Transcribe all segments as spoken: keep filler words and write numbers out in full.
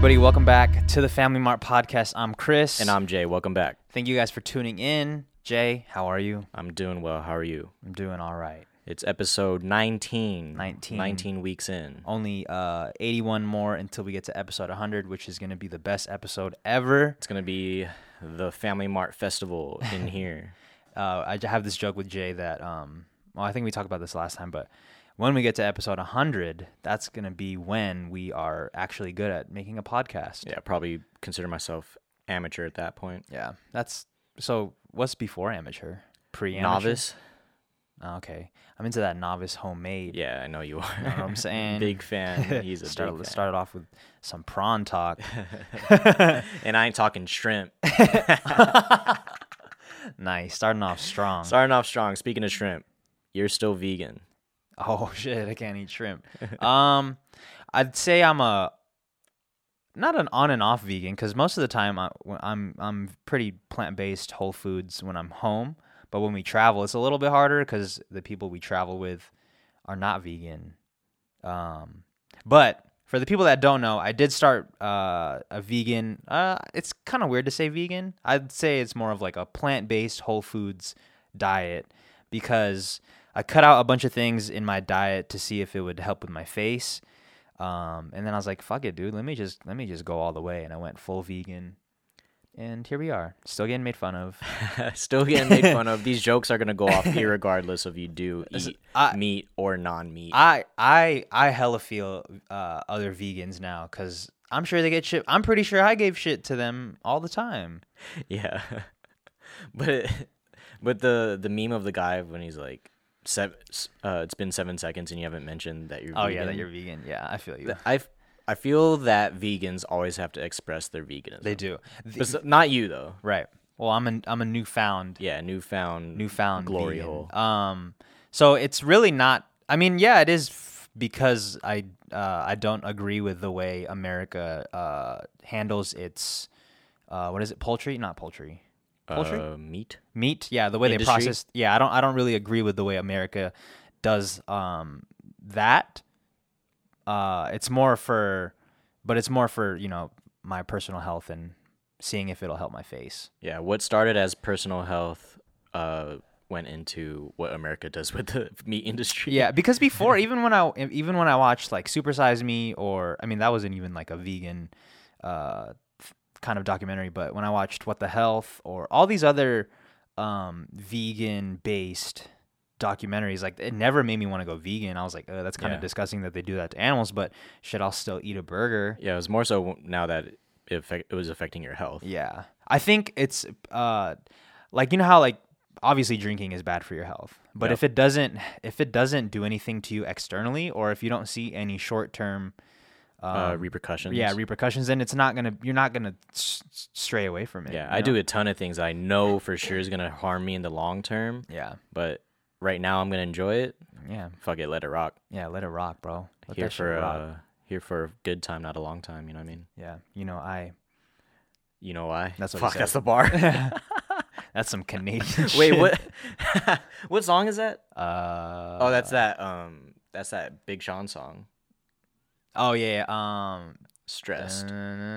everybody. Welcome back to the Family Mart Podcast. I'm Chris. And I'm Jay. Welcome back. Thank you guys for tuning in. Jay, how are you? I'm doing well. How are you? I'm doing all right. It's episode nineteen. nineteen. nineteen weeks in. Only uh, eighty-one more until we get to episode one hundred, which is going to be the best episode ever. It's going to be the Family Mart Festival in here. uh, I have this joke with Jay that, um, well, I think we talked about this last time, but when we get to episode one hundred, that's going to be when we are actually good at making a podcast. Yeah, probably consider myself amateur at that point. Yeah, that's so. What's before amateur? Pre-amateur? Novice? Oh, okay, I'm into that novice homemade. Yeah, I know you are. You know what I'm saying? Big fan. He's a started, big fan. Started off with some prawn talk. And I ain't talking shrimp. Nice, starting off strong. Starting off strong. Speaking of shrimp, you're still vegan. Oh shit, I can't eat shrimp. um, I'd say I'm a not an on and off vegan because most of the time I, I'm I'm pretty plant based, whole foods when I'm home. But when we travel, it's a little bit harder because the people we travel with are not vegan. Um, but for the people that don't know, I did start uh, a vegan. Uh, it's kind of weird to say vegan. I'd say it's more of like a plant based, whole foods diet because I cut out a bunch of things in my diet to see if it would help with my face. Um, and then I was like, fuck it, dude. Let me just let me just go all the way. And I went full vegan. And here we are. Still getting made fun of. Still getting made fun of. These jokes are going to go off irregardless if you do eat I, meat or non-meat. I I I hella feel uh, other vegans now because I'm sure they get shit. I'm pretty sure I gave shit to them all the time. Yeah. But but the, the meme of the guy when he's like, Seven, uh, it's been seven seconds and you haven't mentioned that you're oh, vegan. yeah, that you're vegan. Yeah, I feel you. I, I feel that vegans always have to express their veganism. They do. The, but not you, though. Right. Well, I'm a, I'm a newfound. Yeah, newfound. Newfound glory vegan. hole. Um, so it's really not. I mean, yeah, it is f- because I uh, I don't agree with the way America uh, handles its uh, what is it? Poultry? Not poultry. Poultry? Uh, meat. Meat, yeah, the way Industry? they process. Yeah, I don't, I don't really agree with the way America does um, that. Uh, it's more for, but it's more for you know my personal health and seeing if it'll help my face. Yeah, what started as personal health uh, went into what America does with the meat industry. Yeah, because before, even when I even when I watched like Super Size Me, or I mean that wasn't even like a vegan. Uh, kind of documentary, but when I watched What the Health or all these other um, vegan-based documentaries, like it never made me want to go vegan. I was like, oh, that's kind Yeah. of disgusting that they do that to animals, but shit, I'll still eat a burger. Yeah, it was more so now that it, affect, it was affecting your health. Yeah. I think it's uh, like, you know how like obviously drinking is bad for your health, but Yep. if it doesn't, if it doesn't do anything to you externally, or if you don't see any short-term Um, uh, repercussions. Yeah, repercussions. Then it's not gonna. You're not gonna s- s- stray away from it. Yeah, you I know? do a ton of things I know for sure is gonna harm me in the long term. Yeah, But right now I'm gonna enjoy it. yeah, Fuck it, let it rock. yeah. Let it rock, bro. Let Here that shit for rock. uh, here for a good time, not a long time. You know what I mean? Yeah, you know, I. You know why? That's what he Fuck. said. That's the bar. That's some Canadian. Wait, shit. what? What song is that? Uh. Oh, that's that. Um, that's that Big Sean song. Oh yeah. yeah, Um. Stressed.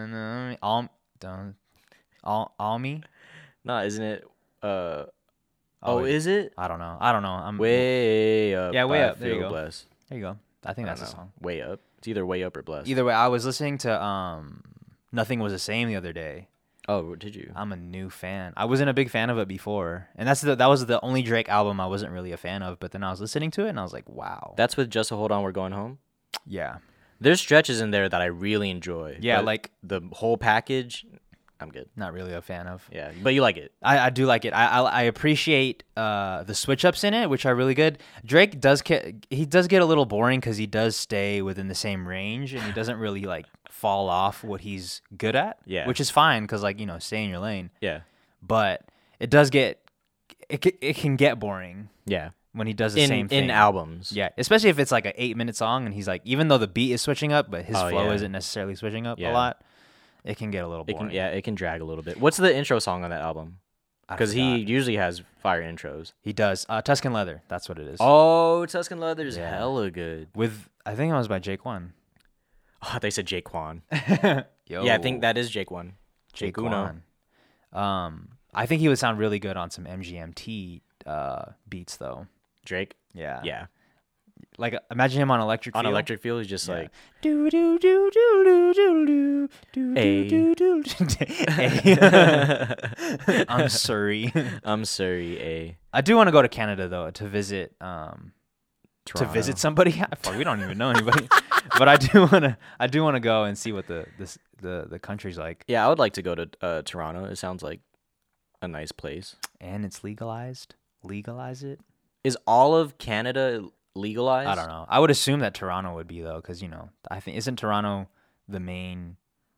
All. Dun, all. All me. No, isn't it? Uh. Oh, Oh, is it? I don't know. I don't know. I'm Way up. Yeah, Way by Up. There you Feel go. Blessed. There you go. I think I that's don't the know. song. Way up. It's either Way Up or Blessed. Either way, I was listening to um, Nothing Was the Same the other day. Oh, did you? I'm a new fan. I wasn't a big fan of it before, and that's the, that was the only Drake album I wasn't really a fan of. But then I was listening to it, and I was like, "Wow, That's with Just a Hold On, We're Going Home. yeah, There's stretches in there that I really enjoy. yeah." but Like, the whole package, I'm good. not really a fan of. Yeah, but you like it. I, I do like it. I I, I appreciate uh, the switch ups in it, which are really good. Drake does get he does get a little boring because he does stay within the same range, and he doesn't really like fall off what he's good at. Yeah. which is fine because like you know stay in your lane. Yeah. But it does get it ca- it can get boring Yeah. when he does the In same thing in albums. Yeah, especially if it's like an eight minute song and he's like, even though the beat is switching up, but his Oh, flow yeah. isn't necessarily switching up Yeah. a lot, it can get a little It boring. can yeah, it can drag a little bit. What's the intro song on that album? I Because he forgot. usually has fire intros. he does uh, Tuscan Leather. That's what it is. Oh, Tuscan Leather's Yeah. hella good. With I think it was by Jake One. Oh, they said Jaquan. Yo, Yeah, I think that is Jaquan. Jake Jake Uno. Quan. Um, I think he would sound really good on some M G M T uh, beats, though. Drake. Yeah. Yeah. Like, uh, imagine him on Electric On Feel. Electric Feel, he's just Yeah. like, Do do do do do do do Ay. do do do. Ay. I'm sorry. I'm sorry, A. I do want to go to Canada though to visit. Um, Toronto. to visit somebody. Fuck, we don't even know anybody, but I do want to. I do want to go and see what the this the the country's like. Yeah, I would like to go to uh, Toronto. It sounds like a nice place. And it's legalized. Legalize it. Is all of Canada legalized? I don't know. I would assume that Toronto would be though, because you know, I think isn't Toronto the main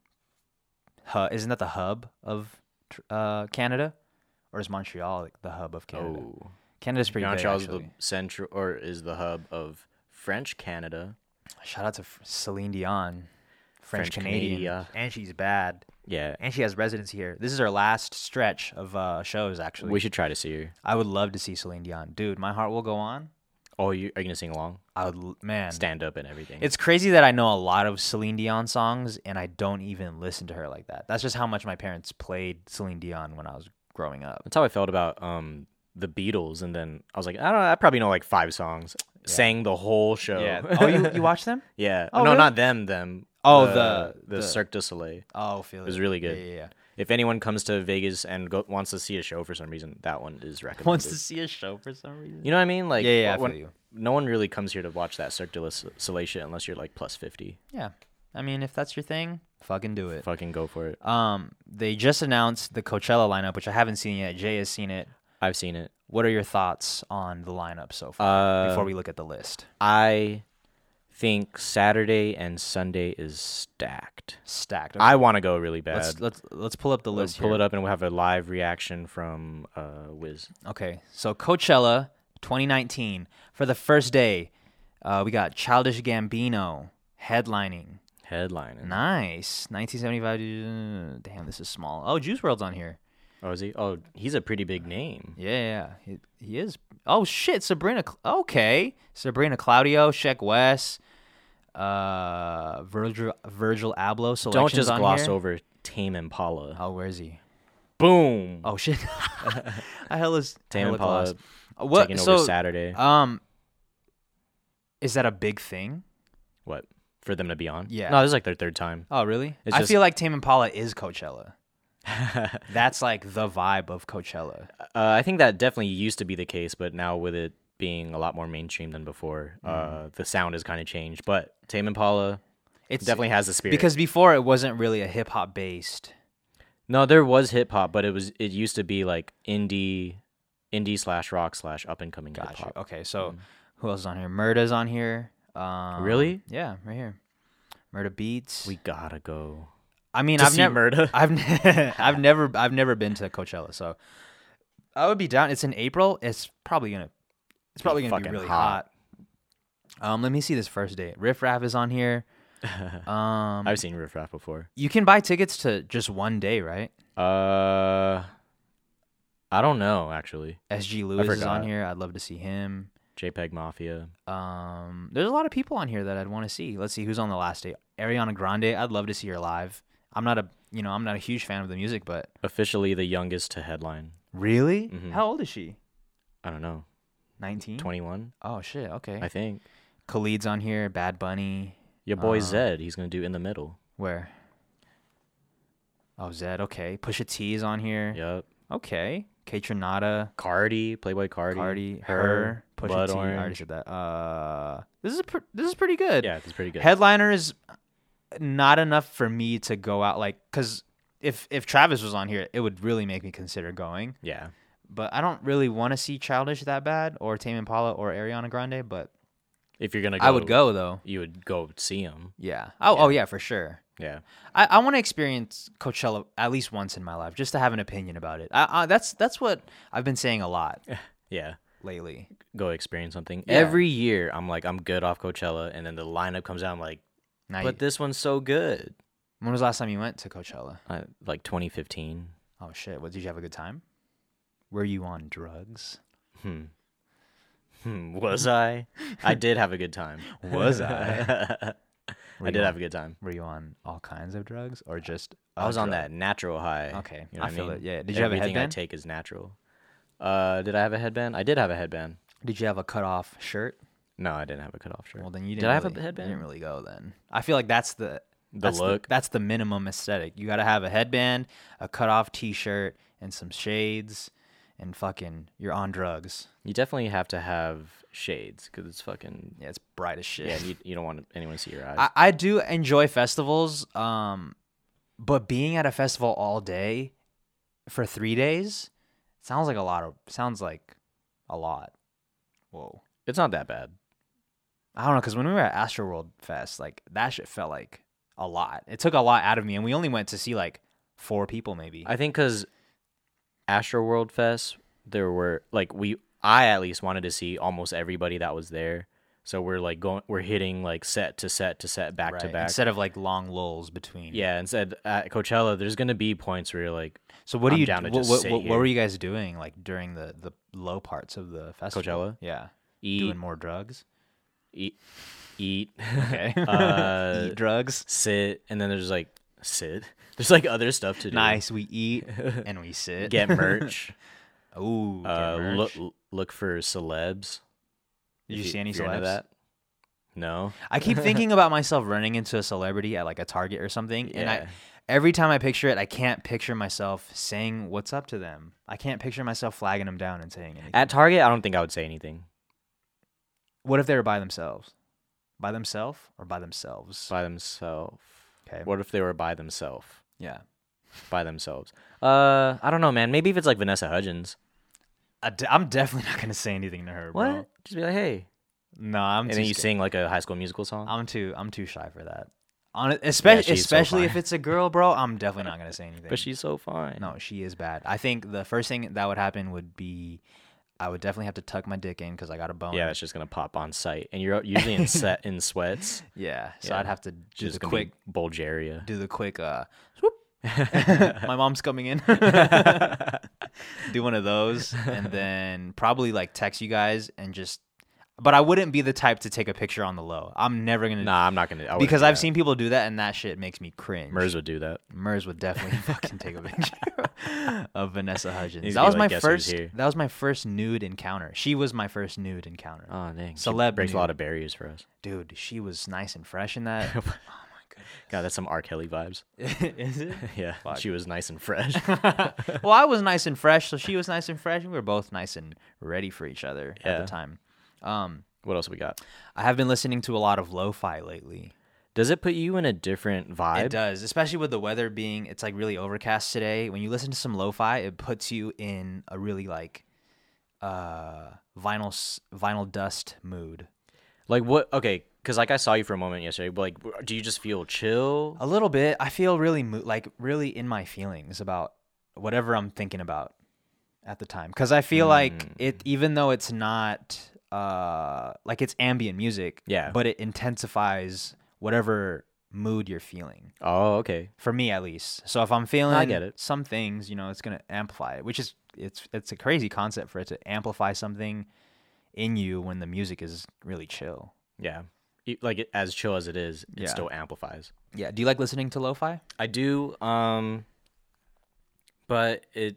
hub? Isn't that the hub of uh, Canada, or is Montreal like the hub of Canada? Oh, Canada's pretty Montreal's big. the Actually. central, or is the hub of French Canada? Shout out to F- Celine Dion, French, French Canadian, Canada. and she's bad, Yeah, and she has residency here. This is her last stretch of uh, shows. Actually, we should try to see her. I would love to see Celine Dion, dude. My heart will go on. Oh, you are you gonna sing along? I would, l- man. Stand up and everything. It's crazy that I know a lot of Celine Dion songs and I don't even listen to her like that. That's just how much my parents played Celine Dion when I was growing up. That's how I felt about um the Beatles, and then I was like, I don't know, I probably know like five songs. Sang the whole show. Yeah. Oh, you you watch them? yeah. Oh, no, really? not them. Them. Oh, the the- the, the- Cirque du Soleil. Oh, feel It was really good. Yeah, yeah, yeah. If anyone comes to Vegas and go, wants to see a show for some reason, that one is recommended. Wants to see a show for some reason. You know what I mean? Like, yeah, yeah, I when, feel you. no one really comes here to watch that Cirque du Soleil shit unless you're like plus fifty. Yeah. I mean, if that's your thing, fucking do it. Fucking go for it. Um, they just announced the Coachella lineup, which I haven't seen yet. Jay has seen it. I've seen it. What are your thoughts on the lineup so far Uh, before we look at the list? I think Saturday and Sunday is stacked. Stacked. I want to go really bad. let's let's let's pull up the Let's list. pull here. it up and we'll have a live reaction from uh, Wiz. Okay, so Coachella twenty nineteen for the first day, uh, we got Childish Gambino headlining. Headlining. Nice, nineteen seventy-five. uh, Damn, this is small. Oh, Juice world's on here. Oh, is he? Oh, he's a pretty big name. Yeah, yeah, he, he is. Oh shit, Sabrina. Cl- Okay, Sabrina Claudio, Sheck West, uh, Virgil Virgil Abloh. Selections Don't just on gloss here. over Tame Impala. Oh, where is he? Boom. Oh shit. I hell is Tame hella Impala glossed. Uh, What? taking so, over Saturday. um, is that a big thing? What? For them to be on? Yeah. No, this is like their third time. Oh, really? It's I just- feel like Tame Impala is Coachella. That's like the vibe of Coachella. Uh, I think that definitely used to be the case, but now with it being a lot more mainstream than before, uh, the sound has kind of changed. But Tame Impala It's definitely has the spirit. because before it wasn't really a hip hop based. no, there was hip hop, but it was it used to be like indie, indie slash rock slash up and coming hip Gotcha. hop. Okay, so who else is on here? Murda's on here. Um, Really? Yeah, right here. Murda Beats. We gotta go. I mean, to I've see never, Murda. I've, ne- I've never, I've never been to Coachella, so I would be down. It's in April. It's probably gonna, it's probably gonna be fucking really hot. hot. Um, let me see this first date. Riff Raff is on here. Um, I've seen Riff Raff before. you can buy tickets to just one day, right? Uh, I don't know actually. S G Lewis is on forgot. here. I'd love to see him. JPEG Mafia. Um, there's a lot of people on here that I'd want to see. Let's see who's on the last day. Ariana Grande. I'd love to see her live. I'm not a, you know, I'm not a huge fan of the music, but Officially the youngest to headline. really, Mhm. how old is she? I don't know. nineteen. twenty-one, Oh shit. Okay. I think. Khalid's on here. Bad Bunny. Your boy Uh, Zed, he's gonna do In the Middle. Where? Oh, Zed. Okay. Pusha T is on here. Yep. Okay. Kaytranada. Cardi, Playboy Cardi. Cardi. Her. Her. Pusha Blood T. I already Orange. said that. Uh, this is pr- this is pretty good. Yeah, it's pretty good. Headliner is not enough for me to go out like because if if Travis was on here, it would really make me consider going. yeah. But I don't really want to see Childish that bad or Tame Impala or Ariana Grande. But If you're gonna go, I would go though. You would go see him. Yeah. Oh, oh yeah, for sure. Yeah. I, I want to experience Coachella at least once in my life, just to have an opinion about it. I, I, that's that's what I've been saying a lot Yeah. lately. Go experience something. Yeah. Every year, I'm like, I'm good off Coachella, and then the lineup comes out. I'm like, Now, but you, this one's so good. when was the last time you went to Coachella? Uh, like twenty fifteen. Oh shit! What did you have a good time? Were you on drugs? Hmm. Hmm. Was I? I did have a good time. Was I? Were I you did on- have a good time. Were you on all kinds of drugs or just? I a was on drug? that natural high. Okay, You know I what feel mean? it. Yeah. Did you have a Everything headband? I take is natural. Uh, did I have a headband? I did have a headband. Did you have a cutoff shirt? No, I didn't have a cutoff shirt. Well, then you Did didn't. I have a really, headband? You didn't really go then. I feel like that's the The that's look. that's the minimum aesthetic. You got to have a headband, a cutoff T-shirt, and some shades, and fucking you're on drugs. You definitely have to have shades because it's fucking. Yeah, it's bright as shit. Yeah, you, you don't want anyone to see your eyes. I, I do enjoy festivals, um, but being at a festival all day for three days sounds like a lot of sounds like a lot. Whoa. it's not that bad. I don't know, because when we were at Astroworld Fest, like that shit felt like a lot. It took a lot out of me, and we only went to see like four people, maybe. I think because Astro World Fest, there were like we, I at least wanted to see almost everybody that was there. So we're like going, we're hitting like set to set to set, back to Right, back. instead of like long lulls between. Yeah, instead at Coachella, there's gonna be points where you're like, So what do I'm you? down to what, just what, sit what, what here. were you guys doing like during the the low parts of the festival? Coachella? Yeah, eat, doing more drugs. eat, eat, Okay. uh, Eat drugs. sit, and then there's like sit. There's like other stuff to do. Nice. We eat and we sit. Get merch. Ooh. Get uh, merch. look look for celebs. Did If you see any if you're into celebs? that? No. I keep thinking about myself running into a celebrity at like a Target or something, and I Yeah. every time I picture it, I can't picture myself saying what's up to them. I can't picture myself flagging them down and saying anything. At Target, I don't think I would say anything What if they were by themselves? By themselves or by themselves? by themselves. Okay. What if they were by themselves? Yeah. By themselves. Uh, I don't know, man. Maybe if it's like Vanessa Hudgens. I d- I'm definitely not gonna say anything to her, bro. What? Just be like, hey, No, I'm. and too then you scared. sing like a High School Musical song. I'm too. I'm too shy for that. On especially, she's so especially if fine. it's a girl, bro. I'm definitely not gonna say anything. But she's so fine. No, she is bad. I think the first thing that would happen would be, I would definitely have to tuck my dick in because I got a bone. Yeah, it's just gonna pop on sight, and you're usually in set in sweats. Yeah. So Yeah. I'd have to do Just the gonna quick, be Bulgaria. do the quick. Uh, swoop. My mom's coming in. Do one of those, and then probably like text you guys and just. But I wouldn't be the type to take a picture on the low. I'm never gonna. Nah, I'm not gonna. I wouldn't because do I've that. seen people do that, and that shit makes me cringe. Mers would do that. Mers would definitely fucking take a picture of Vanessa Hudgens. He'd That be was like, my "Guess who's first. here?" That was my first nude encounter. She was my first nude encounter. Oh dang, she Celeb breaks a nude. lot of barriers for us. Dude, she was nice and fresh in that. Oh my God, that's some R. Kelly vibes. god. Is it? Yeah, Fuck. she was nice and fresh. Well, I was nice and fresh, so she was nice and fresh, and we were both nice and ready for each other at Yeah. the time. Um, What else we got? I have been listening to a lot of lo-fi lately. Does it put you in a different vibe? It does, especially with the weather being, it's like really overcast today. When you listen to some lo-fi, it puts you in a really like uh, vinyl s- vinyl dust mood. Like what? Okay, because like I saw you for a moment yesterday. But like, w- do you just feel chill? A little bit. I feel really mo- like really in my feelings about whatever I'm thinking about at the time, because I feel like it, even though it's not uh, like it's ambient music, Yeah. but it intensifies whatever mood you're feeling. Oh, okay. For me, at least. So if I'm feeling get it. some things, you know, it's gonna amplify it, which is it's it's a crazy concept for it to amplify something in you when the music is really chill. Yeah. E- Like it, as chill as it is, it Yeah. still amplifies. Yeah. Do you like listening to lo-fi? I do, um, but it.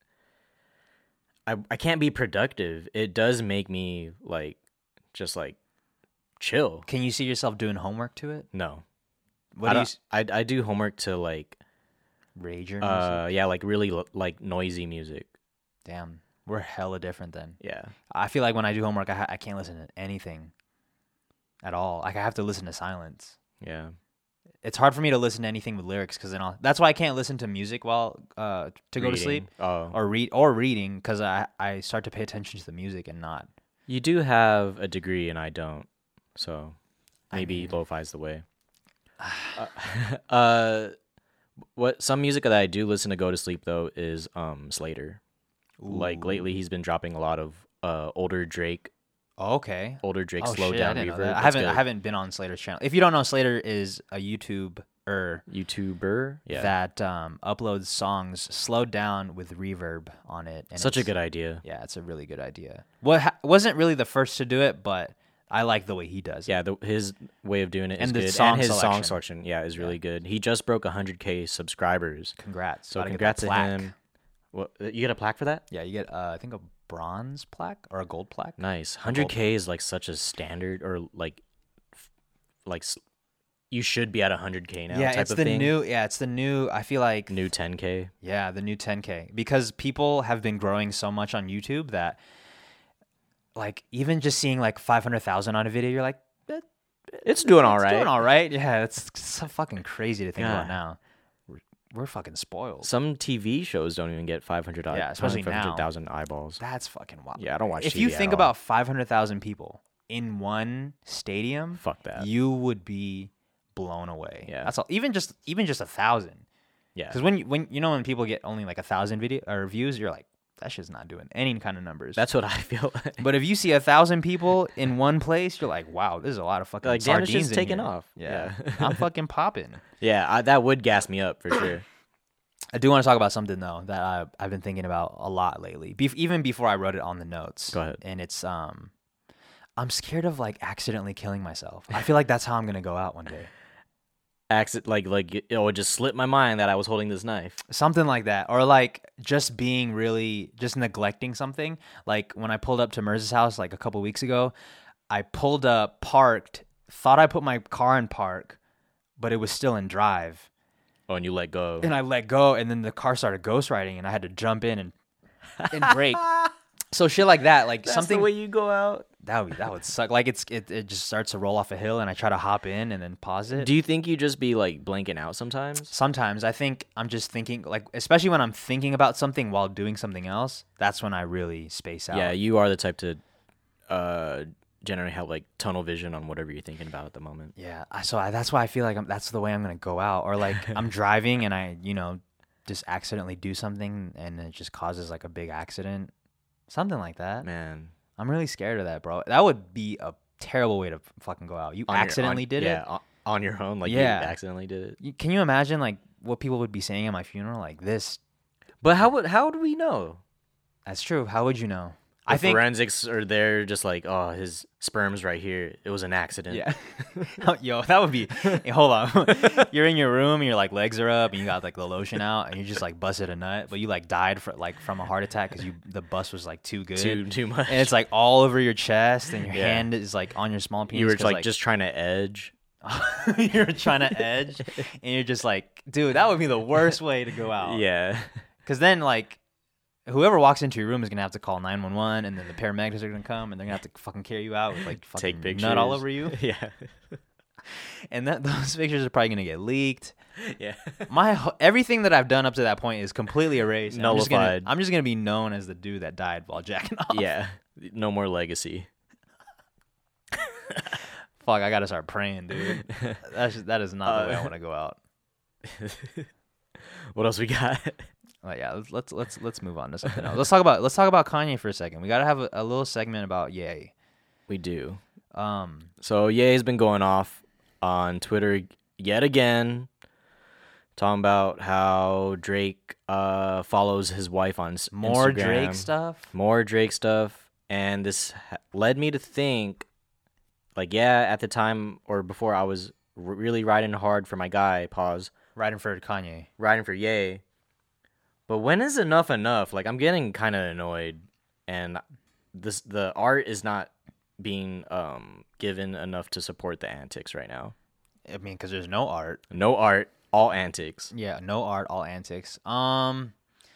I I can't be productive. It does make me like, just like, chill. Can you see yourself doing homework to it? No. What I do you don't- s- I I do homework to like, rage your music? uh, yeah, like really l- like noisy music. Damn, we're hella different then. Yeah. I feel like when I do homework, I ha- I can't listen to anything at all. Like I have to listen to silence. Yeah. It's hard for me to listen to anything with lyrics because then I'll. That's why I can't listen to music while uh to go to sleep Reading. Oh. or read or reading because I I start to pay attention to the music and not. You do have a degree and I don't, so I maybe mean- lo-fi's the way. uh, uh, what some music that I do listen to go to sleep though is um Slater. Like Ooh. lately, he's been dropping a lot of uh older Drake, Oh, okay. older Drake Oh, slow shit, down I didn't know reverb. that. I It's haven't I good. haven't been on Slater's channel. If you don't know, Slater is a YouTube er YouTuber. Yeah, that um, uploads songs slowed down with reverb on it. And such a it's- good idea. Yeah, it's a really good idea. What ha- wasn't really the first to do it, but I like the way he does it. Yeah, the, his way of doing it is And the good, song and his selection. song selection, yeah, is really good. He just broke one hundred K subscribers, Congrats. so Gotta get congrats that to plaque. him. What, you get a plaque for that? Yeah, you get uh, I think a bronze plaque or a gold plaque. Nice. one hundred K is like such a standard, or like, f- like s- you should be at one hundred K now. Yeah, type it's of the thing. new. Yeah, it's the new. I feel like new ten K. yeah, the new ten K because people have been growing so much on YouTube that, like, even just seeing like five hundred thousand on a video, you're like, eh, It's doing all it's right. doing all right. Yeah, it's so fucking crazy to think Yeah. about now. We're, we're fucking spoiled. Some T V shows don't even get five hundred. Yeah, especially now. five hundred thousand eyeballs. That's fucking wild. Yeah, I don't watch If T V you at think all. about five hundred thousand people in one stadium, Fuck that. you would be blown away. Yeah. That's all. Even just even just a thousand. Yeah, Because when you, when you know when people get only like a thousand video or views, you're like, that shit's not doing any kind of numbers. that's what I feel. Like. But if you see a thousand people in one place, you're like, wow, this is a lot of fucking Like, damn, it's sardines just in taking here. off. Yeah, Yeah. I'm fucking popping. Yeah, I, that would gas me up for sure. I do want to talk about something though that I, I've been thinking about a lot lately, Bef- even before I wrote it on the notes. Go ahead. And it's um, I'm scared of like accidentally killing myself. I feel like that's how I'm gonna go out one day. Accident, like like it, it would just slip my mind that I was holding this knife. Something like that, or like just being really just neglecting something. Like when I pulled up to Merz's house like a couple weeks ago, I pulled up, parked, thought I put my car in park, but it was still in drive, Oh, and you let go. and I let go, and then the car started ghost riding, and I had to jump in and and brake. So shit like that, like That's something the way you go out. that would that would suck. Like it's it, it just starts to roll off a hill, and I try to hop in and then pause it. Do you think you just be like blanking out sometimes? Sometimes I think I'm just thinking, like, especially when I'm thinking about something while doing something else, that's when I really space out. Yeah, you are the type to uh generally have like tunnel vision on whatever you're thinking about at the moment. Yeah. I- So I, that's why I feel like I'm, that's the way I'm going to go out. Or like I'm driving and I, you know, just accidentally do something and it just causes like a big accident. Something like that. Man, I'm really scared of that, bro. That would be a terrible way to fucking go out. You On your- accidentally on- did yeah, it. on, on your own, like Yeah. you accidentally did it. You- Can you imagine like what people would be saying at my funeral? Like this. But how would how would we know? That's true. How would you know? The I think. forensics are there, just like, oh, his sperm's right here. It was an accident. Yeah. Yo, that would be. Hey, hold on. You're in your room and your like legs are up and you got like the lotion out and you just like busted a nut, but you like died for like from a heart attack because you the bus was like too good. too too much. And it's like all over your chest and your Yeah. hand is like on your small penis. you were 'cause, like, just trying to edge. you're trying to edge and you're just like, dude, that would be the worst way to go out. Yeah. Because then like whoever walks into your room is gonna have to call nine one one and then the paramedics are gonna come and they're gonna have to fucking carry you out with like fucking Take pictures. nut all over you. Yeah. And that those pictures are probably gonna get leaked. Yeah. My wh- everything that I've done up to that point is completely erased. and I'm just, gonna, Nullified. I'm just gonna be known as the dude that died while jacking off. Yeah. No more legacy. Fuck, I gotta start praying, dude. That's just, that is not the way I Uh, want to go out. What else we got? But yeah, let's, let's let's let's move on to something else. Let's talk about let's talk about Kanye for a second. We gotta have a, a little segment about Ye. We do. Um, So Ye's been going off on Twitter yet again, talking about how Drake uh, follows his wife on s- more Instagram. Drake stuff. More Drake stuff, and this ha- led me to think, like, yeah, at the time or before, I was r- really riding hard for my guy. Pause. Riding for Kanye. Riding for Ye. But when is enough enough? Like, I'm getting kind of annoyed, and this the art is not being um given enough to support the antics right now. I mean, because there's no art. No art, all antics. Yeah, no art, all antics. Um,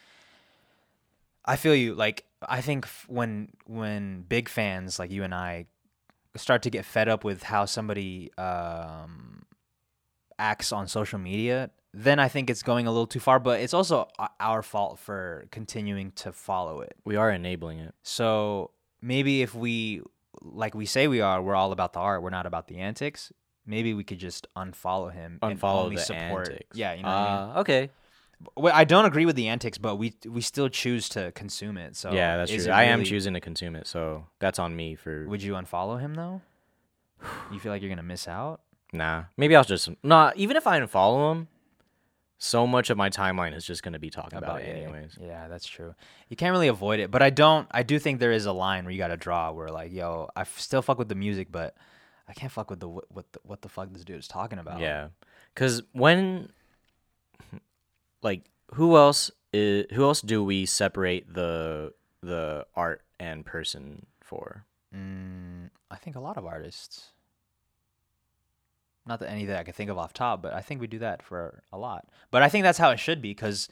I feel you. Like, I think f- when when big fans like you and I start to get fed up with how somebody um acts on social media, then I think it's going a little too far. But it's also o- our fault for continuing to follow it. We are enabling it. So maybe if we, like we say we are, we're all about the art. We're not about the antics. Maybe we could just unfollow him and Unfollow only the support. antics. Yeah, you know what I mean. Uh, okay. Well, I don't agree with the antics, but we we still choose to consume it. So yeah, that's is true. it I am really- choosing to consume it, so that's on me for. Would you unfollow him though? You feel like you're gonna miss out? Nah, maybe I'll just nah. Even if I unfollow him, so much of my timeline is just gonna be talking about, about it it. anyways. Yeah, that's true. You can't really avoid it, but I don't. I do think there is a line where you got to draw where like, yo, I f- still fuck with the music, but I can't fuck with the what what the, what the fuck this dude is talking about. Yeah, because when, like, who else is who else do we separate the the art and person for? Mm, I think a lot of artists. Not that any that I can think of off top, but I think we do that for a lot. But I think that's how it should be, because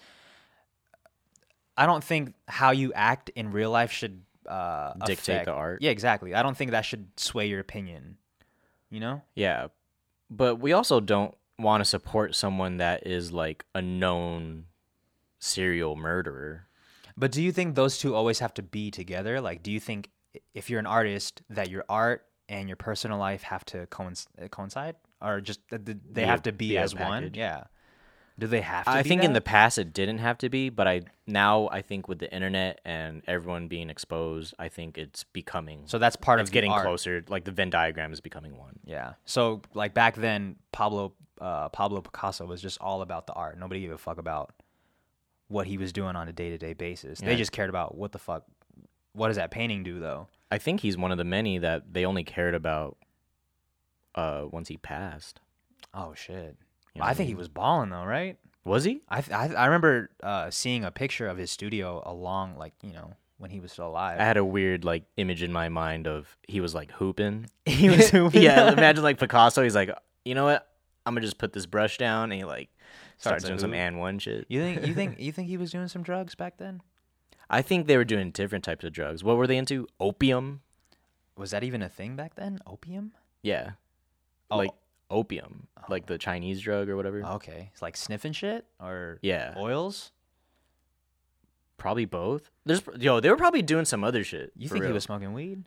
I don't think how you act in real life should uh, Dictate affect- the art? Yeah, exactly. I don't think that should sway your opinion. You know? Yeah, but we also don't want to support someone that is like a known serial murderer. But do you think those two always have to be together? Like, do you think if you're an artist that your art and your personal life have to coinc- coincide, or just that th- they Be have a- to be, be a as one? package. Yeah. Do they have to? I be think in the that? past it didn't have to be, but I now I think with the internet and everyone being exposed, I think it's becoming. So that's part it's of the getting art. closer. Like the Venn diagram is becoming one. Yeah. So like back then, Pablo uh, Pablo Picasso was just all about the art. Nobody gave a fuck about what he was doing on a day to day basis. They Yeah. just cared about what the fuck. What does that painting do though? I think he's one of the many that they only cared about uh, once he passed. Oh shit. You know I what think he mean? was balling though, right? Was he? I th- I, I remember uh, seeing a picture of his studio along, like, you know, when he was still alive. I had a weird like image in my mind of he was like hooping. He was hooping? Yeah, imagine like Picasso. He's like, you know what? I'm gonna just put this brush down, and he like starts Starts to doing some hoop. and one shit. You think you think you think he was doing some drugs back then? I think they were doing different types of drugs. What were they into? Opium. Was that even a thing back then? Opium? Yeah, Oh. like opium, like the Chinese drug or whatever. Okay, it's like sniffing shit or Yeah, oils. probably both. There's yo, they were probably doing some other shit. You for think he real. was smoking weed?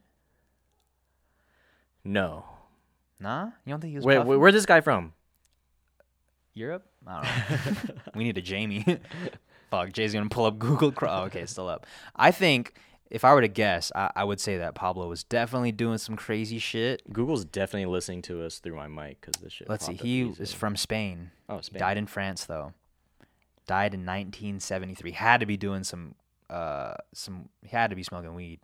No. Nah, you don't think he was? Wait, puffing? where, where's this guy from? Europe? I don't know. We need a Jamie. Fuck, Jay's gonna pull up Google Chrome. Oh, okay, it's still up. I think if I were to guess, I, I would say that Pablo was definitely doing some crazy shit. Google's definitely listening to us through my mic because this shit. Let's see. popped up He easily. is from Spain. Oh, Spain. Died in France though. Died in nineteen seventy-three. Had to be doing some. Uh, some. He had to be smoking weed.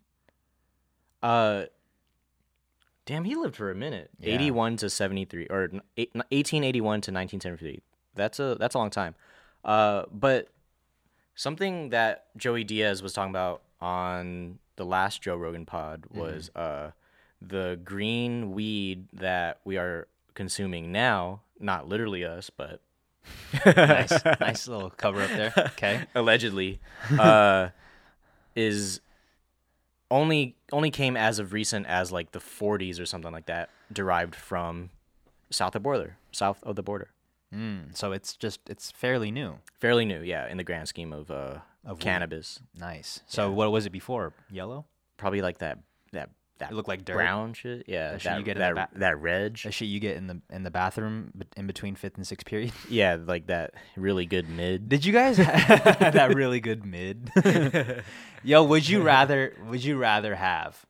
Uh, damn, he lived for a minute. Yeah. eighty-one to seventy-three, or n- eight- eighteen eighty-one to nineteen seventy-three. That's a that's a long time. Uh, but something that Joey Diaz was talking about on the last Joe Rogan pod was uh the green weed that we are consuming now. Not literally us, but Nice, nice little cover up there. Okay. allegedly, uh, is only only came as of recent as like the forties or something like that, derived from south of border, south of the border. Mm, so it's just it's fairly new. Fairly new, yeah, in the grand scheme of uh Of weed. cannabis. Nice. So Yeah. what was it before? Yellow? Probably like that that that It looked like dirt. brown shit. Yeah, That shit that you get in that, the ba- that reg. That shit you get in the in the bathroom bet- in between fifth and sixth period. Yeah, like that really good mid. Did you guys have that really good mid? Yo, would you rather would you rather have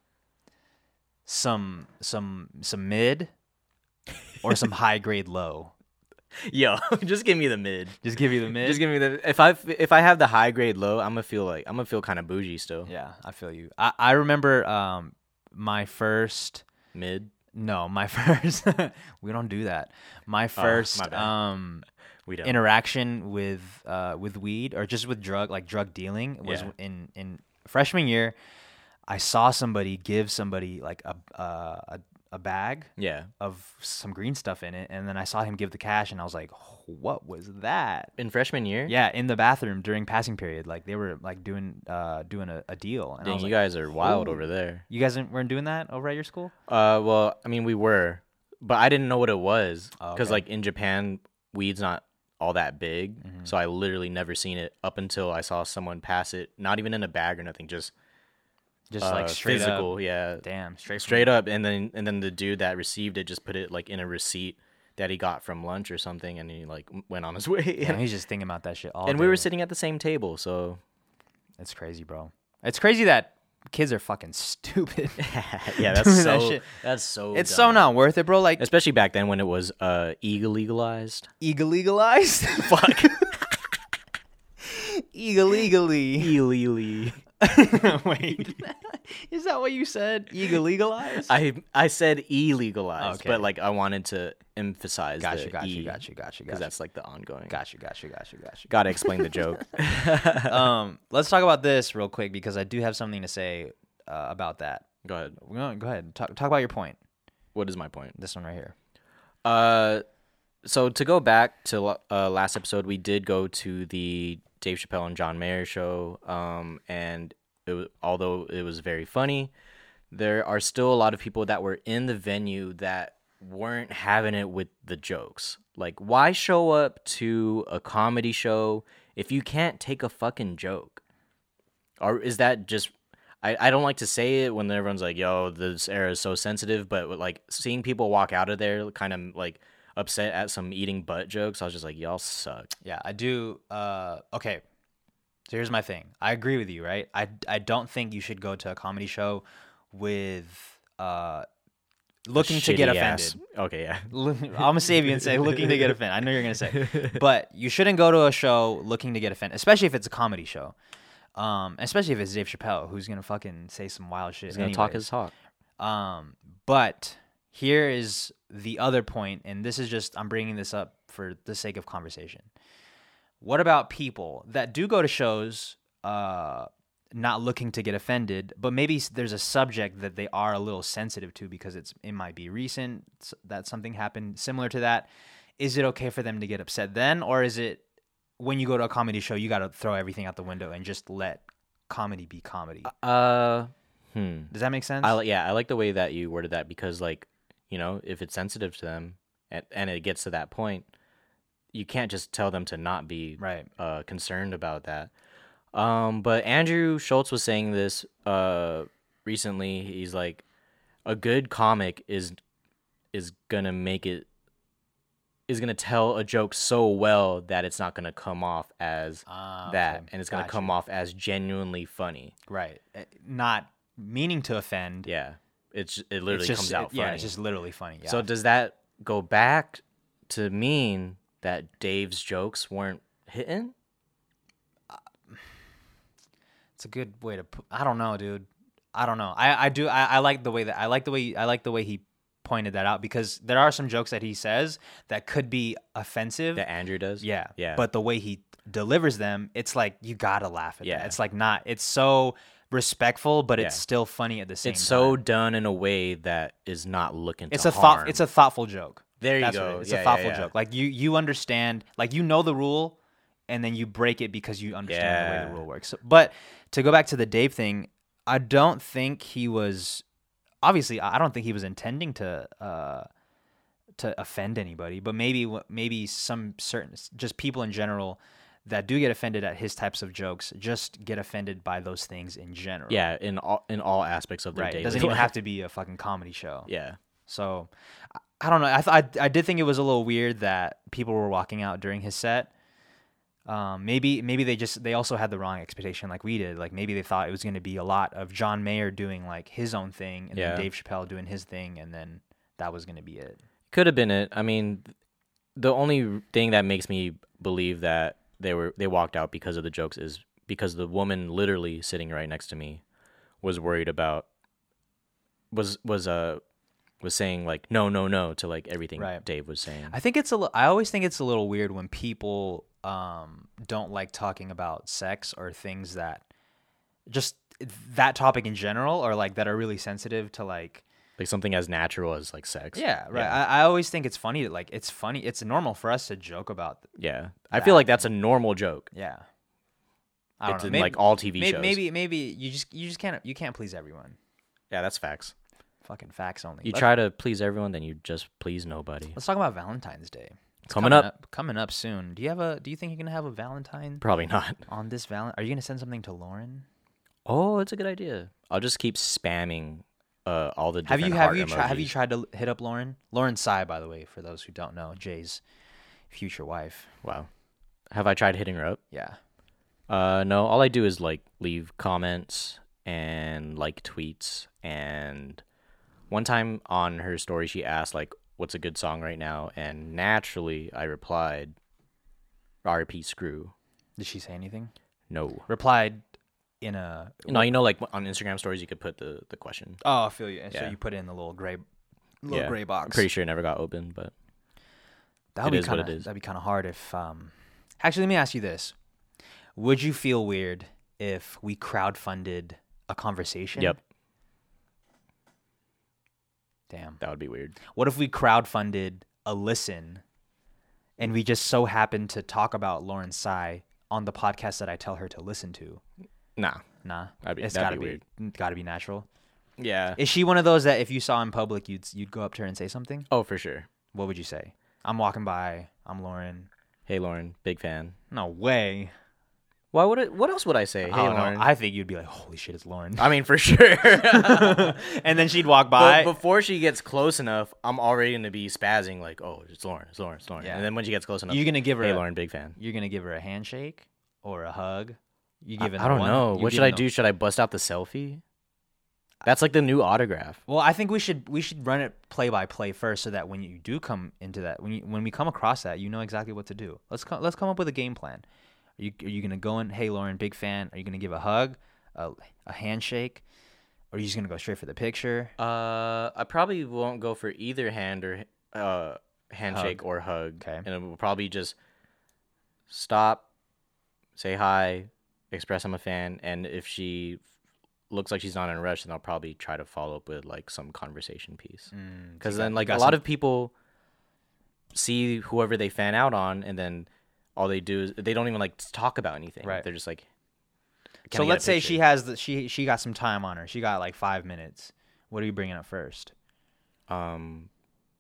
some some some mid or some high grade low? Yo, just give me the mid. Just give you the mid. Just give me the if I if I have the high grade low, I'm gonna feel like I'm gonna feel kind of bougie still. Yeah, I feel you. I, I remember um my first Mid. no, my first we don't do that. My first Oh, my bad. um We don't. interaction with uh with weed or just with drug like drug dealing was Yeah. in in freshman year. I saw somebody give somebody like a uh, a a bag yeah. of some green stuff in it, and then I saw him give the cash, and I was like, "What was that?" In freshman year? Yeah, in the bathroom during passing period, like they were like doing uh doing a, a deal. And I Dang, was you like, guys are wild "Holy-" over there. You guys weren't doing that over at your school? Uh, well, I mean, we were, but I didn't know what it was Oh, because, okay. like, in Japan, weed's not all that big, Mm-hmm. so I literally never seen it up until I saw someone pass it, not even in a bag or nothing, just Just uh, like straight physical, up. yeah, Damn, straight from- straight up, and then and then the dude that received it just put it like in a receipt that he got from lunch or something, and he like went on his way. Damn, he's just thinking about that shit all and day. we were sitting at the same table, so It's crazy, bro. It's crazy that kids are fucking stupid. yeah, that's Doing so that shit. that's so It's dumb. so not worth it, bro. Like especially back then when it was uh ego legalized. ego legalized. Fuck. Illegally. Illegally. Wait, is that what you said? Illegalize? I I said illegalized, Okay. but like I wanted to emphasize Gotcha, the gotcha, e gotcha, gotcha, because gotcha. that's like the ongoing. Gotcha, gotcha, gotcha, gotcha. Gotta explain the joke. um, let's talk about this real quick because I do have something to say uh, about that. Go ahead. Go go ahead. Talk, talk about your point. What is my point? This one right here. Uh, so to go back to uh, last episode, we did go to the Dave Chappelle and John Mayer show. Um, and it was, although it was very funny, there are still a lot of people that were in the venue that weren't having it with the jokes. Like, why show up to a comedy show if you can't take a fucking joke? Or is that just... I, I don't like to say it when everyone's like, yo, this era is so sensitive, but like seeing people walk out of there kind of like upset at some eating butt jokes, I was just like, y'all suck. Yeah, I do. Uh, okay, so here's my thing. I agree with you, right? I, I don't think you should go to a comedy show with uh, looking to get Shitty offended. ass- Okay, yeah. I'm gonna save you and say looking to get offended. I know you're gonna say, but you shouldn't go to a show looking to get offended, especially if it's a comedy show. Um, especially if it's Dave Chappelle, who's gonna fucking say some wild shit. He's gonna talk anyways. his talk. Um, but here is the other point, and this is just I'm bringing this up for the sake of conversation. What about people that do go to shows, uh, not looking to get offended, but maybe s- there's a subject that they are a little sensitive to because it's it might be recent s- that something happened similar to that. Is it okay for them to get upset then, or is it when you go to a comedy show, you got to throw everything out the window and just let comedy be comedy? Uh, hmm. Does that make sense? I li- yeah, I like the way that you worded that because, like, you know, if it's sensitive to them and, and it gets to that point, you can't just tell them to not be Right. uh, concerned about that. Um, but Andrew Schultz was saying this uh, recently. He's like, a good comic is is gonna make it is gonna tell a joke so well that it's not gonna come off as Ah, that, okay. and it's gonna Got come you. off as genuinely funny. Right. Uh, Not meaning to offend. Yeah, it's it It's literally just, comes out it- funny. Yeah, it's just literally funny. Yeah. So does that go back to mean that Dave's jokes weren't hitting? it's a good way to put, I don't know, dude. I don't know. I, I do I, I like the way that I like the way I like the way he pointed that out because there are some jokes that he says that could be offensive. That Andrew does? Yeah. Yeah. But the way he delivers them, it's like you gotta laugh at Yeah. that. It's like not it's so respectful, but it's Yeah. still funny at the same it's time. so done in a way that is not looking it's to a thought harm. it's a thoughtful joke. There you That's what go. it is. It's Yeah, a yeah, thoughtful yeah. joke. Like you you understand, like you know the rule, and then you break it because you understand the way Yeah. the rule works. So- but to go back to the Dave thing, I don't think he was. Obviously, I don't think he was intending to uh, to offend anybody. But maybe wh- maybe some certain just people in general that do get offended at his types of jokes just get offended by those things in general. Yeah, in all in all aspects of their right. It daily doesn't even life. have to be a fucking comedy show. Yeah. So I- I don't know. I, th- I I did think it was a little weird that people were walking out during his set. Um, maybe maybe they just they also had the wrong expectation like we did. Like maybe they thought it was going to be a lot of John Mayer doing like his own thing and Yeah. then Dave Chappelle doing his thing and then that was going to be it. Could have been it. I mean, the only thing that makes me believe that they were they walked out because of the jokes is because the woman literally sitting right next to me was worried about was was uh was saying like no no no to like everything Right. Dave was saying. I think it's a li- I always think it's a little weird when people um don't like talking about sex or things that just that topic in general or like that are really sensitive to like Like something as natural as like sex. yeah right Yeah. I, I always think it's funny that like it's funny it's normal for us to joke about Yeah. I feel like that's a normal joke. yeah I don't It's know. in Maybe, like all T V maybe, shows. maybe maybe you just you just can't you can't please everyone. Yeah, that's facts. Fucking facts only. You let's, try to please everyone, then you just please nobody. let's talk about Valentine's Day. It's Coming up. coming up soon. Do you have a do you think you're gonna have a Valentine Probably not. on this Valentine? Are you gonna send something to Lauren? Oh, it's a good idea. I'll just keep spamming uh, all the Have different you have heart you tried have you emojis. tried to hit up Lauren? Lauren Tsai, by the way, for those who don't know, Jay's future wife. Wow. Have I tried hitting her up? Yeah. Uh, no. All I do is like leave comments and like tweets. And one time on her story, she asked like, "What's a good song right now?" And naturally, I replied, "R I P Screw." Did she say anything? No. Replied in a No, you know, like on Instagram stories, you could put the, the question. oh, I feel you. And so Yeah. you put it in the little gray little Yeah. gray I'm box. pretty sure it never got opened, but that would it be is what kind it of is. that'd be kind of hard if um actually let me ask you this. Would you feel weird if we crowdfunded a conversation? Yep. Damn. That would be weird. What if we crowdfunded a listen and we just so happened to talk about Lauren Tsai on the podcast that I tell her to listen to? Nah. Nah. That'd be- it's that'd gotta be be, weird. gotta be natural. Yeah. Is she one of those that if you saw in public you'd you'd go up to her and say something? Oh, for sure. What would you say? I'm walking by, I'm Lauren. Hey, Lauren, big fan. No way. Why would it? What else would I say? Hey, I don't know. Lauren. I think you'd be like, holy shit, it's Lauren. I mean, for sure. And then she'd walk by. But before she gets close enough, I'm already gonna be spazzing like, "Oh, it's Lauren, it's Lauren, it's Lauren." Yeah. And then when she gets close enough, You're gonna give her "Hey, a, Lauren, big fan." You're gonna give her a handshake or a hug. You I, giving I her don't one? know. You What should giving I them- do? Should I bust out the selfie? That's like the new autograph. Well, I think we should we should run it play by play first, so that when you do come into that, when you, when we come across that, you know exactly what to do. Let's come let's come up with a game plan. Are you are you gonna go in? Hey, Lauren, big fan. Are you gonna give a hug, a, a handshake, or are you just gonna go straight for the picture? Uh, I probably won't go for either hand or uh handshake Hug. or hug. Okay. And it will probably just stop, say hi, express I'm a fan, and if she looks like she's not in a rush, then I'll probably try to follow up with like some conversation piece. Mm, Because so you then, got- like you a got lot some- of people see whoever they fan out on, and then all they do is they don't even like talk about anything. Right. They're just like. "Can So I get a let's say picture?" she has the she she got some time on her. She got like five minutes. What are you bringing up first? Um.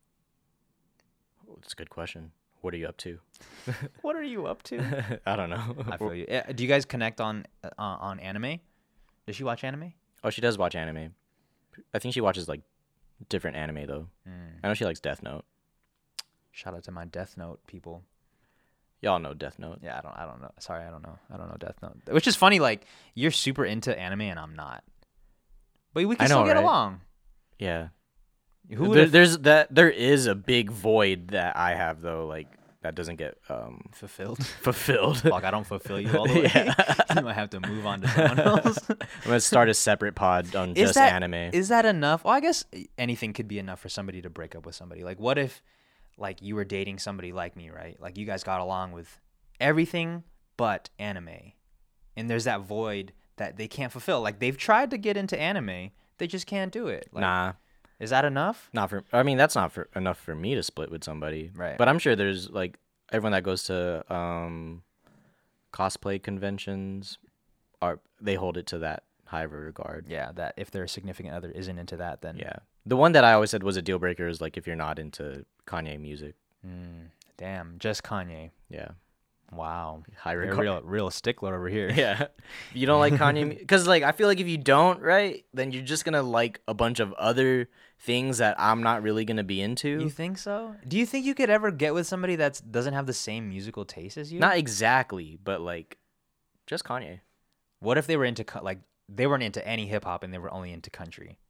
That's a good question. What are you up to? What are you up to? I don't know. I feel you. Eh, Do you guys connect on uh, on anime? Does she watch anime? Oh, she does watch anime. I think she watches like different anime though. Mm. I know she likes Death Note. Shout out to my Death Note people. Y'all know Death Note. Yeah, I don't I don't know. Sorry, I don't know. I don't know Death Note. Which is funny. Like you're super into anime and I'm not. But we can I still know, get right? along. Yeah. Who There, would there's that. There is a big void that I have though. Like that doesn't get um fulfilled? fulfilled. Fuck, I don't fulfill you all the way. Yeah. You might have to move on to someone else. I'm gonna start a separate pod on Is just that anime. Is that enough? Well, I guess anything could be enough for somebody to break up with somebody. Like, what if, like, you were dating somebody like me, right? Like, you guys got along with everything but anime, and there's that void that they can't fulfill. Like, they've tried to get into anime, they just can't do it. Like, nah, is that enough? not for. I mean, that's not for enough for me to split with somebody. Right. But I'm sure there's like everyone that goes to um cosplay conventions are they hold it to that high of a regard. Yeah, that if their significant other isn't into that, then Yeah. The one that I always said was a deal breaker is like if you're not into Kanye music. Mm, damn, just Kanye. Yeah. Wow, High You're a regard. real real stickler over here. Yeah. If you don't like Kanye, because like I feel like if you don't, right, then you're just gonna like a bunch of other things that I'm not really gonna be into. You think so? Do you think you could ever get with somebody that doesn't have the same musical taste as you? Not exactly, but like just Kanye. What if they were into co- like they weren't into any hip hop and they were only into country?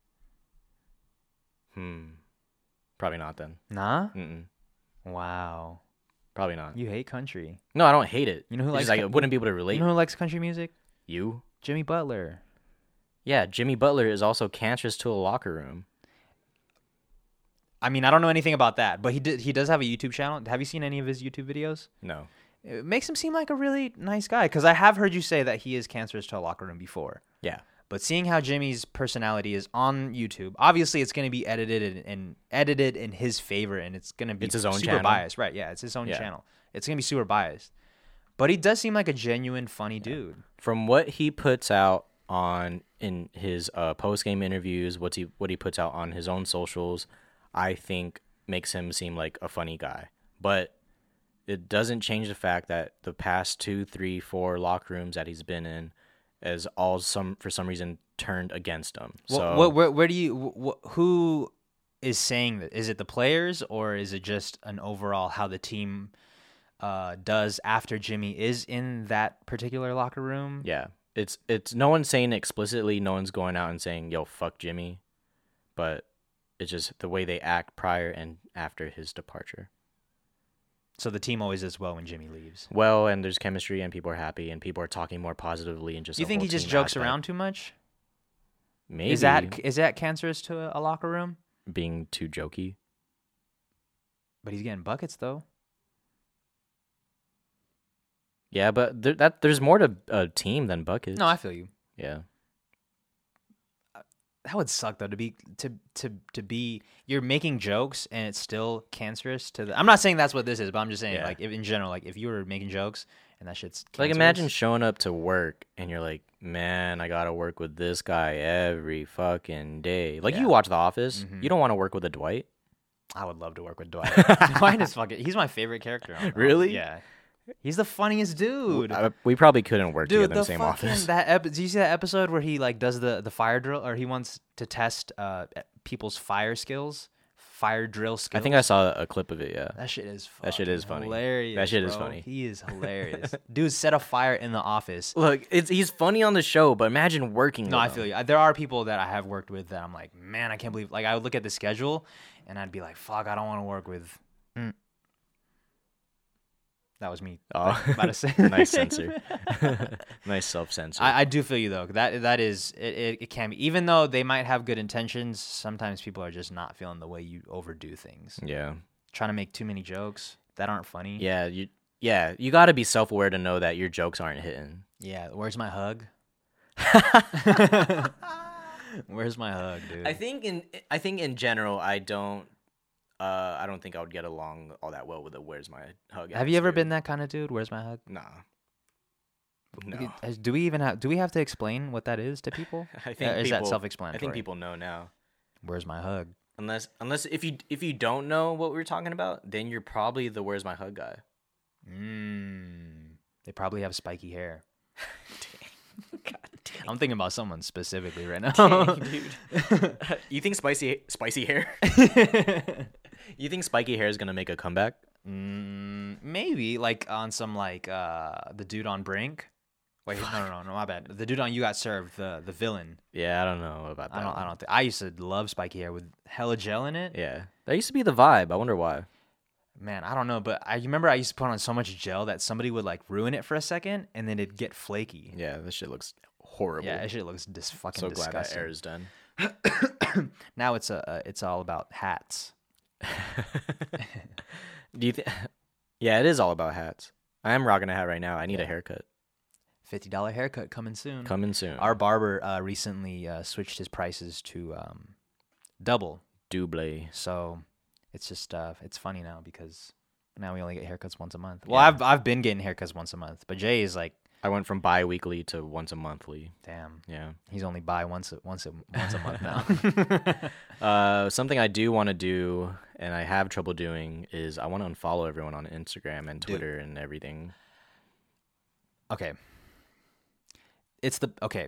Hmm. Probably not then. Nah. Mm-mm. Wow. Probably not. You hate country. No, I don't hate it. You know who It's likes just, like I co- wouldn't be able to relate. You know who likes country music? You? Jimmy Butler. Yeah, Jimmy Butler is also cancerous to a locker room. I mean, I don't know anything about that, but he did. He does have a YouTube channel. Have you seen any of his YouTube videos? No. It makes him seem like a really nice guy. Because I have heard you say that he is cancerous to a locker room before. Yeah. But seeing how Jimmy's personality is on YouTube, obviously it's going to be edited and, and edited in his favor, and it's going to be It's his own super channel. biased, right? Yeah, it's his own Yeah. channel. It's going to be super biased. But he does seem like a genuine, funny dude. From what he puts out on in his uh, post game interviews, what's he what he puts out on his own socials, I think makes him seem like a funny guy. But it doesn't change the fact that the past two, three, four locker rooms that he's been in is all some for some reason turned against him. So What, what, where, where do you? Wh- who is saying that? Is it the players, or is it just an overall how the team uh, does after Jimmy is in that particular locker room? yeah, it's it's no one's saying it explicitly. No one's going out and saying "Yo, fuck Jimmy," but it's just the way they act prior and after his departure. So the team always does well when Jimmy leaves. Well, and there's chemistry, and people are happy, and people are talking more positively, and just You a think whole he just team jokes aspect. around too much? Maybe Is that is that cancerous to a, a locker room? being too jokey. But he's getting buckets though. Yeah, but there, that there's more to a team than buckets. No, I feel you. yeah. That would suck though to be to to to be you're making jokes and it's still cancerous to the. I'm not saying that's what this is, but I'm just saying Yeah. like if, in general, like if you were making jokes and that shit's Like cancerous, imagine showing up to work and you're like, man, I gotta work with this guy every fucking day. Like Yeah. you watch The Office, Mhm. you don't want to work with a Dwight. I would love to work with Dwight. Dwight is fucking. He's my favorite character. On, Really? Yeah. He's the funniest dude. I- we probably couldn't work Dude, together in the the same fucking office. that ep- do you see that episode where he like does the the fire drill, or he wants to test uh people's fire skills, fire drill skills? I think I saw a clip of it. Yeah. that shit is That shit is fucking funny. hilarious. That shit is bro. funny. He is hilarious. Dude set a fire in the office. Look, it's he's funny on the show, but imagine working. No, with I him. feel you. I- There are people that I have worked with that I'm like, man, I can't believe. Like I would look at the schedule, and I'd be like, fuck, I don't want to work with. Mm. That was me. Oh, About to say. nice censor. Nice self censor. I, I do feel you though. That that is it, it. It can be, even though they might have good intentions. Sometimes people are just not feeling the way you overdo things. yeah. Trying to make too many jokes that aren't funny. Yeah. You. Yeah. You got to be self aware to know that your jokes aren't hitting. Yeah. Where's my hug? Where's my hug, dude? I think in I think in general I don't uh I don't think I would get along all that well with a "Where's my hug." have you ever atmosphere. been that kind of dude? Where's my hug? Nah. No. Uh, Do we even have? Do we have to explain what that is to people? I think Uh, is people, that I self-explanatory? think people know now. Where's my hug? Unless unless if you if you don't know what we were talking about, then you're probably the "Where's my hug" guy. Mmm. They probably have spiky hair. God damn. I'm thinking about someone specifically right now. Dang, dude. You think spicy spicy hair? You think spiky hair is gonna make a comeback? Mm, maybe like on some like uh the dude on Brink. Wait, no, no, no, no, my bad. The dude on You Got Served, the the villain. Yeah, I don't know about that. I don't, one. I don't think. I used to love spiky hair with hella gel in it. Yeah, that used to be the vibe. I wonder why. Man, I don't know, but I remember I used to put on so much gel that somebody would like ruin it for a second, and then it'd get flaky. Yeah, this shit looks horrible. Yeah, that shit looks dis- fucking so glad that disgusting. air is done. Now it's a uh, it's all about hats. Do you think? Yeah, it is all about hats. I am rocking a hat right now. I need a haircut. Fifty dollar haircut coming soon. Coming soon. Our barber uh, recently uh, switched his prices to um, double. Double. So it's just uh, it's funny now because now we only get haircuts once a month. Well, Yeah. I've I've been getting haircuts once a month, but Jay is like, I went from bi-weekly to once a monthly. damn, Yeah. he's only by once a, once a once a month now. Uh, something I do want to do, and I have trouble doing, is I want to unfollow everyone on Instagram and Dude. Twitter and everything. Okay. It's the okay.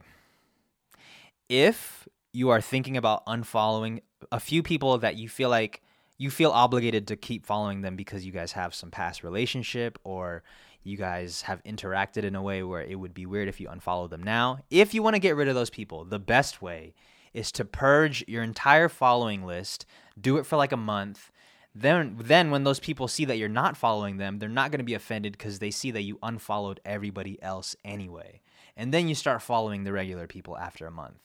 If you are thinking about unfollowing a few people that you feel like you feel obligated to keep following them because you guys have some past relationship or you guys have interacted in a way where it would be weird if you unfollow them now. If you want to get rid of those people, the best way is to purge your entire following list, do it for like a month. Then then when those people see that you're not following them, they're not going to be offended because they see that you unfollowed everybody else anyway. And then you start following the regular people after a month.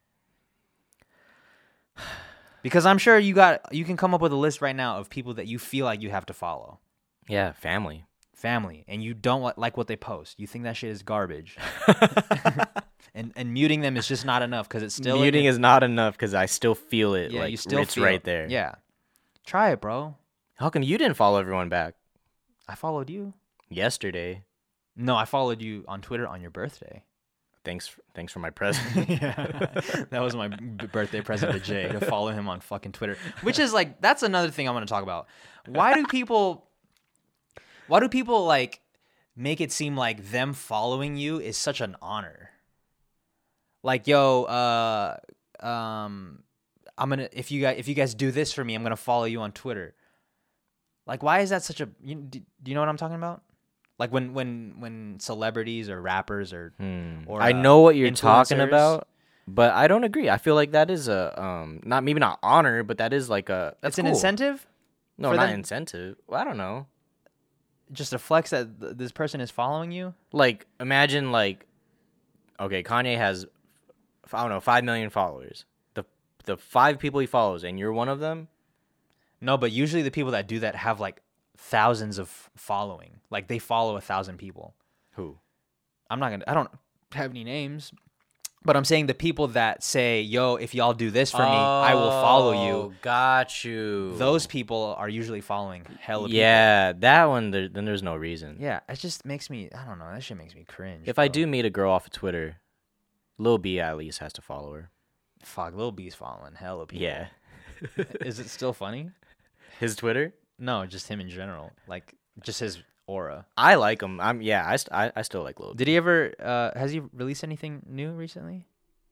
Because I'm sure you got you can come up with a list right now of people that you feel like you have to follow. Yeah, family. Family, and you don't li- like what they post. You think that shit is garbage. and and muting them is just not enough because it's still Muting in is not enough because I still feel it. yeah, like you still it's feel right it. there. Yeah. Try it, bro. How come you didn't follow everyone back I followed you. yesterday? No, I followed you on Twitter on your birthday. Thanks, thanks for my present. Yeah, that was my b- birthday present to Jay, to follow him on fucking Twitter. Which is like, that's another thing I want to talk about. Why do people, why do people like make it seem like them following you is such an honor? Like, yo, uh, um, I'm gonna if you guys if you guys do this for me, I'm gonna follow you on Twitter. Like, why is that such a? You, do, do you know what I'm talking about? Like when when when celebrities or rappers or Hmm. or I uh, know what you're talking influencers- about, but I don't agree. I feel like that is a um not maybe not honor, but that is like a that's It's an cool. incentive. No, for not them? incentive. Well, I don't know. just a flex that th- this person is following you? Like, imagine like, okay, Kanye has, I don't know, five million followers. The the five people he follows, and you're one of them. No, but usually the people that do that have like thousands of following. Like they follow a thousand people. Who? I'm not gonna. I don't have any names, but I'm saying the people that say, "Yo, if y'all do this for me, I will follow you." Oh, got you. Those people are usually following hella people. Yeah, that one. There, then there's no reason. Yeah, it just makes me. I don't know. That shit makes me cringe. If bro. I do meet a girl off of Twitter, Lil B at least has to follow her. fuck, Lil B's following hella people. Yeah. Is it still funny? His Twitter? No, just him in general. Like just his aura. I like him. I'm yeah. I, st- I, I still like Lil B. Did he ever? Uh, has he released anything new recently?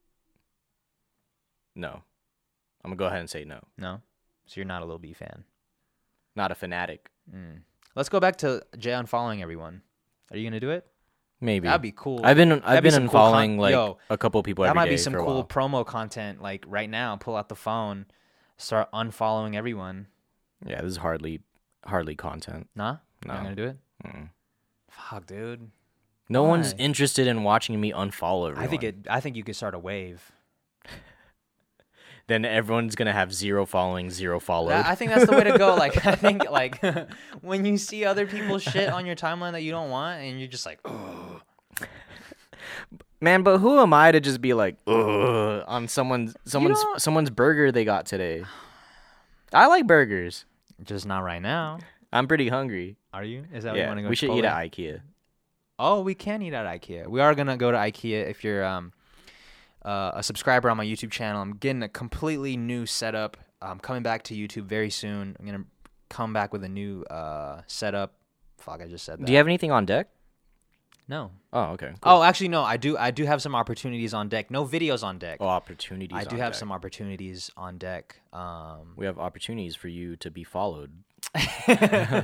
No. I'm gonna go ahead and say no. No. So you're not a Lil B fan. Not a fanatic. Mm. Let's go back to Jay unfollowing everyone. Are you gonna do it? Maybe. That'd be cool. I've been I've That'd be been some cool unfollowing con- like Yo, a couple people that every might day be some for a cool while. promo content. Like right now, pull out the phone, start unfollowing everyone. Yeah, this is hardly hardly content. Nah, No. not gonna do it. Mm. Fuck, dude. No Why? one's interested in watching me unfollow everyone. I think it. I think you could start a wave. Then everyone's gonna have zero following, zero followed. I I think that's the way to go. Like I think like when you see other people's shit on your timeline that you don't want, and you're just like, oh. Man, but who am I to just be like, ugh, on someone's someone's don't- someone's burger they got today? I like burgers. Just not right now. I'm pretty hungry. Are you? Is that what you Yeah, want to go? we should Chipotle? eat at IKEA. Oh, we can eat at IKEA. We are gonna go to IKEA if you're um uh, a subscriber on my YouTube channel. I'm getting a completely new setup. I'm coming back to YouTube very soon. I'm gonna come back with a new uh setup. Fuck, I just said that. Do you have anything on deck? No. Oh, okay. Oh, actually, no. I do. I do have some opportunities on deck. No videos on deck. Oh, opportunities. I do on have deck. some opportunities on deck. Um, We have opportunities for you to be followed. fuck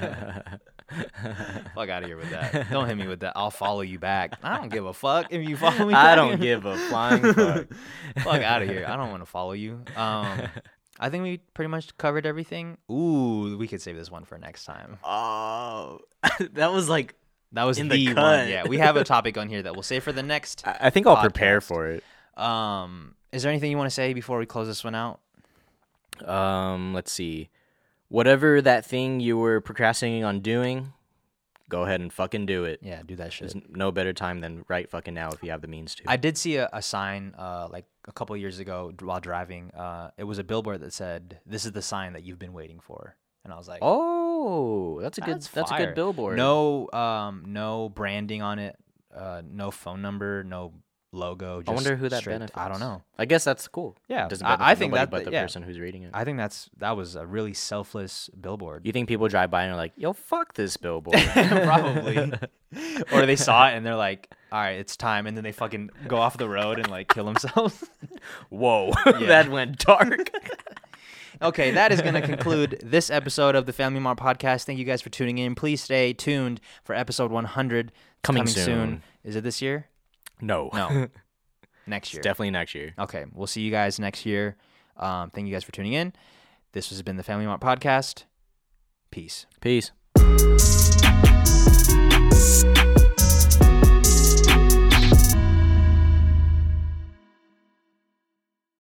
out of here with that. Don't hit me with that. I'll follow you back. I don't give a fuck if you follow me. I back. don't give a flying fuck. Fuck out of here. I don't want to follow you. Um, I think we pretty much covered everything. Ooh, we could save this one for next time. Oh, that was like. That was In the, the one. cut. Yeah, we have a topic on here that we'll save for the next. I I think I'll prepare podcast. for it. Um, is there anything you want to say before we close this one out? Um, let's see. Whatever that thing you were procrastinating on doing, go ahead and fucking do it. Yeah, do that shit. There's no better time than right fucking now if you have the means to. I did see a, a sign uh, like a couple years ago d- while driving. Uh, it was a billboard that said, "This is the sign that you've been waiting for." And I was like, oh, that's a good. That's That's, a fire. good billboard. no, um, no branding on it, uh, no phone number, no logo. Just I wonder who that straight- benefits. I don't know. I guess that's cool. Yeah, It doesn't I- benefit I think nobody that- but the yeah. person who's reading it. I think that's that was a really selfless billboard. You think people drive by and are like, "Yo, fuck this billboard." Probably. Or they saw it and they're like, "All right, it's time," and then they fucking go off the road and like kill themselves. Whoa, Yeah. that went dark. Okay, that is going to conclude this episode of the Family Mart Podcast. Thank you guys for tuning in. Please stay tuned for episode one hundred Coming soon. Is it this year? No, No, next year. definitely next year. Okay, we'll see you guys next year. Um, thank you guys for tuning in. This has been the Family Mart Podcast. Peace. Peace.